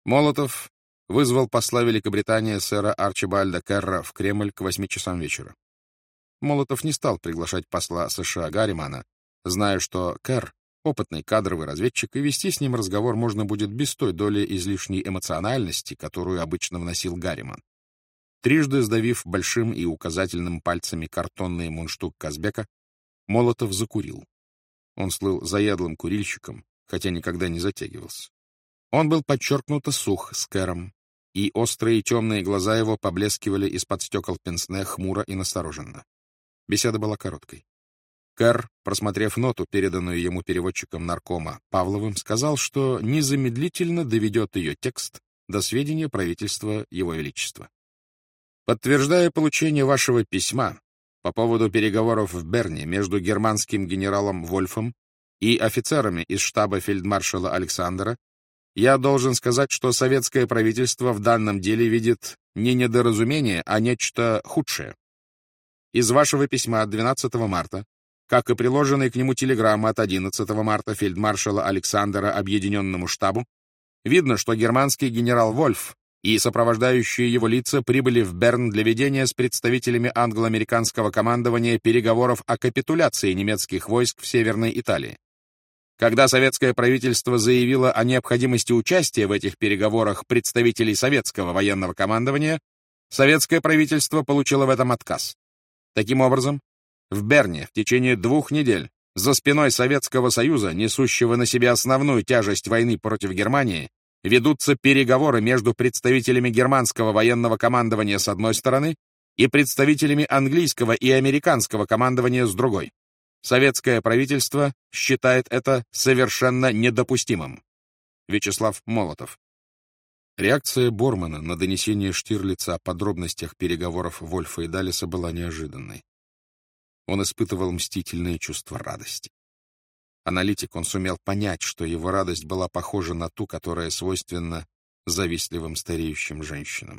Молотов вызвал посла Великобритании сэра Арчибальда Керра в Кремль к 8 часам вечера. Молотов не стал приглашать посла США Гарримана, зная, что Керр — опытный кадровый разведчик, и вести с ним разговор можно будет без той доли излишней эмоциональности, которую обычно вносил Гарриман. Трижды сдавив большим и указательным пальцами картонный мундштук Казбека, Молотов закурил. Он слыл заядлым курильщиком, хотя никогда не затягивался. Он был подчеркнуто сух с Керром, и острые темные глаза его поблескивали из-под стекол пенсне хмуро и настороженно. Беседа была короткой. Керр, просмотрев ноту, переданную ему переводчиком наркома Павловым, сказал, что незамедлительно доведет ее текст до сведения правительства Его Величества. Подтверждая получение вашего письма по поводу переговоров в Берне между германским генералом Вольфом и офицерами из штаба фельдмаршала Александера, я должен сказать, что советское правительство в данном деле видит не недоразумение, а нечто худшее. Из вашего письма от 12 марта, как и приложенной к нему телеграммы от 11 марта фельдмаршала Александера Объединенному штабу, видно, что германский генерал Вольф и сопровождающие его лица прибыли в Берн для ведения с представителями англо-американского командования переговоров о капитуляции немецких войск в Северной Италии. Когда советское правительство заявило о необходимости участия в этих переговорах представителей советского военного командования, советское правительство получило в этом отказ. Таким образом, в Берне в течение 2 недель за спиной Советского Союза, несущего на себе основную тяжесть войны против Германии, ведутся переговоры между представителями германского военного командования с одной стороны и представителями английского и американского командования с другой. Советское правительство считает это совершенно недопустимым. Вячеслав Молотов. Реакция Бормана на донесение Штирлица о подробностях переговоров Вольфа и Даллеса была неожиданной. Он испытывал мстительные чувства радости. Аналитик, он сумел понять, что его радость была похожа на ту, которая свойственна завистливым стареющим женщинам.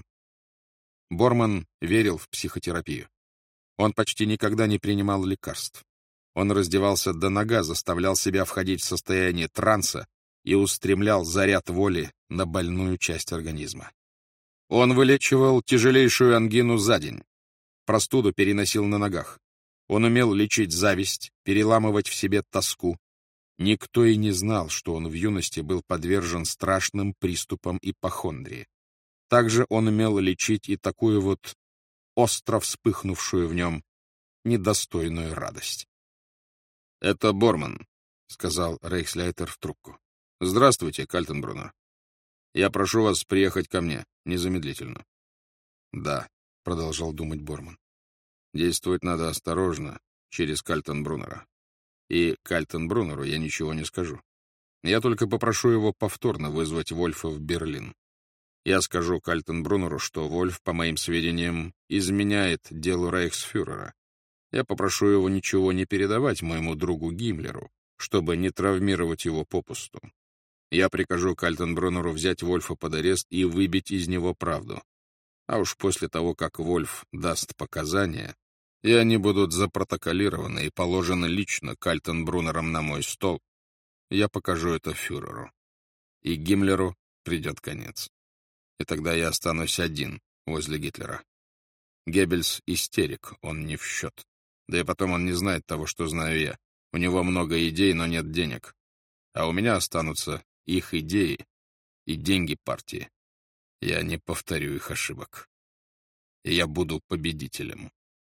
Борман верил в психотерапию. Он почти никогда не принимал лекарств. Он раздевался донага, заставлял себя входить в состояние транса и устремлял заряд воли на больную часть организма. Он вылечивал тяжелейшую ангину за день, простуду переносил на ногах. Он умел лечить зависть, переламывать в себе тоску. Никто и не знал, что он в юности был подвержен страшным приступам ипохондрии. Также он умел лечить и такую вот остро вспыхнувшую в нем недостойную радость. — Это Борман, — сказал рейхсляйтер в трубку. — Здравствуйте, Кальтенбруннер. Я прошу вас приехать ко мне незамедлительно. — Да, — продолжал думать Борман. Действовать надо осторожно, через Кальтенбруннера. И Кальтенбруннеру я ничего не скажу. Я только попрошу его повторно вызвать Вольфа в Берлин. Я скажу Кальтенбруннеру, что Вольф, по моим сведениям, изменяет делу рейхсфюрера. Я попрошу его ничего не передавать моему другу Гиммлеру, чтобы не травмировать его попусту. Я прикажу Кальтенбруннеру взять Вольфа под арест и выбить из него правду. А уж после того, как Вольф даст показания, и они будут запротоколированы и положены лично Кальтенбруннером на мой стол, я покажу это фюреру. И Гиммлеру придет конец. И тогда я останусь один возле Гитлера. Геббельс истерик, он не в счет. Да и потом он не знает того, что знаю я. У него много идей, но нет денег. А у меня останутся их идеи и деньги партии. Я не повторю их ошибок. И я буду победителем.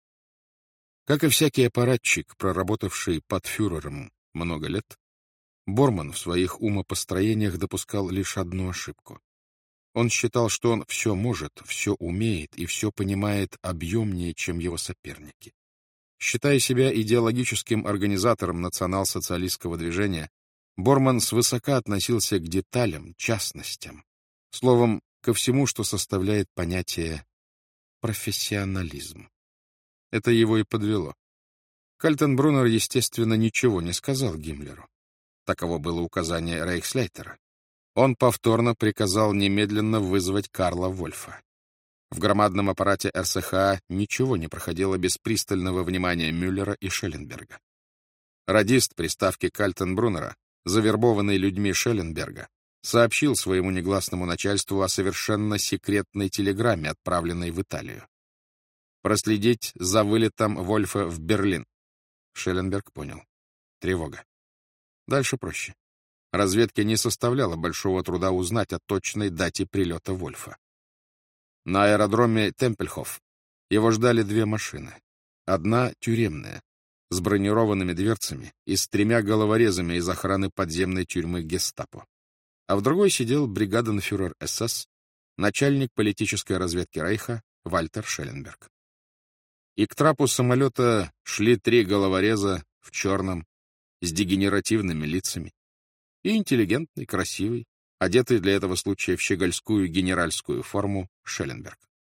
Как и всякий аппаратчик, проработавший под фюрером много лет, Борман в своих умопостроениях допускал лишь одну ошибку. Он считал, что он все может, все умеет и все понимает объемнее, чем его соперники. Считая себя идеологическим организатором национал-социалистского движения, Борман свысока относился к деталям, частностям, словом, ко всему, что составляет понятие профессионализм. Это его и подвело. Кальтенбруннер, естественно, ничего не сказал Гиммлеру. Таково было указание рейхсляйтера. Он повторно приказал немедленно вызвать Карла Вольфа. В громадном аппарате РСХА ничего не проходило без пристального внимания Мюллера и Шелленберга. Радист при ставке Кальтенбруннера, завербованный людьми Шелленберга, сообщил своему негласному начальству о совершенно секретной телеграмме, отправленной в Италию. Проследить за вылетом Вольфа в Берлин. Шелленберг понял. Тревога. Дальше проще. Разведке не составляло большого труда узнать о точной дате прилета Вольфа. На аэродроме Темпельхоф его ждали две машины. Одна тюремная, с бронированными дверцами и с 3 головорезами из охраны подземной тюрьмы гестапо. А в другой сидел бригаденфюрер СС, начальник политической разведки Рейха Вальтер Шелленберг. И к трапу самолета шли 3 головореза в черном, с дегенеративными лицами, и интеллигентный, красивый, одетый для этого случая в щегольскую генеральскую форму Шелленберг.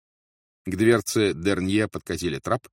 К дверце Дернье подкатили трап,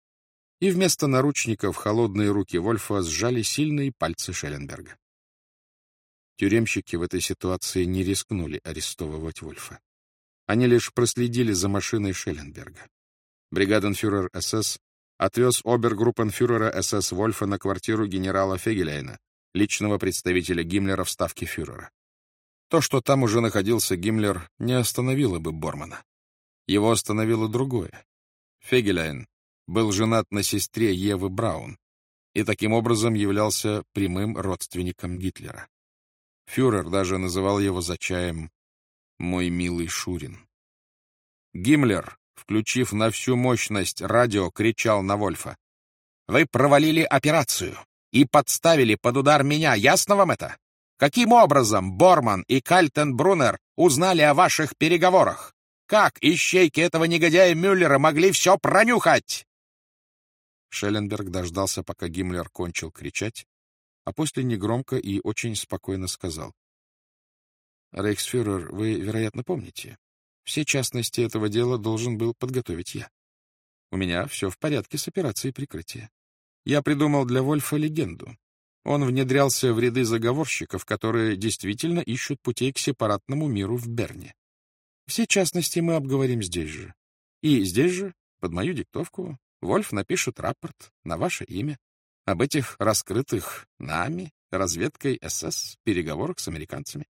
и вместо наручников холодные руки Вольфа сжали сильные пальцы Шелленберга. Тюремщики в этой ситуации не рискнули арестовывать Вольфа. Они лишь проследили за машиной Шелленберга. Бригаденфюрер СС отвез обергруппенфюрера СС Вольфа на квартиру генерала Фегеляйна, личного представителя Гиммлера в ставке фюрера. То, что там уже находился Гиммлер, не остановило бы Бормана. Его остановило другое. Фегеляйн был женат на сестре Евы Браун и таким образом являлся прямым родственником Гитлера. Фюрер даже называл его за чаем «мой милый Шурин». Гиммлер, включив на всю мощность радио, кричал на Вольфа: «Вы провалили операцию и подставили под удар меня, ясно вам это? Каким образом Борман и Кальтенбруннер узнали о ваших переговорах? Как ищейки этого негодяя Мюллера могли все пронюхать?» Шелленберг дождался, пока Гиммлер кончил кричать, а после негромко и очень спокойно сказал: «Рейхсфюрер, вы, вероятно, помните, все частности этого дела должен был подготовить я. У меня все в порядке с операцией прикрытия. Я придумал для Вольфа легенду. Он внедрялся в ряды заговорщиков, которые действительно ищут путей к сепаратному миру в Берне. Все частности мы обговорим здесь же. И здесь же, под мою диктовку, Вольф напишет рапорт на ваше имя об этих раскрытых нами, разведкой СС, переговорах с американцами».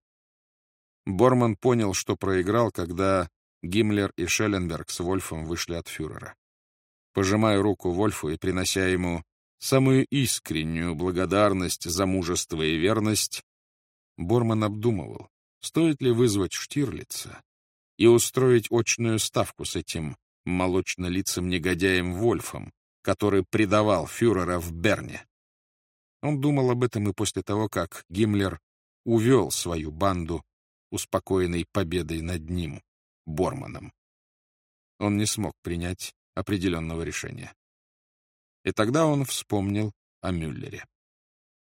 Борман понял, что проиграл, когда Гиммлер и Шелленберг с Вольфом вышли от фюрера. Пожимая руку Вольфу и принося ему самую искреннюю благодарность за мужество и верность, Борман обдумывал, стоит ли вызвать Штирлица и устроить очную ставку с этим молочнолицым негодяем Вольфом, который предавал фюрера в Берне. Он думал об этом и после того, как Гиммлер увел свою банду, успокоенный победой над ним, Борманом. Он не смог принять определенного решения. И тогда он вспомнил о Мюллере.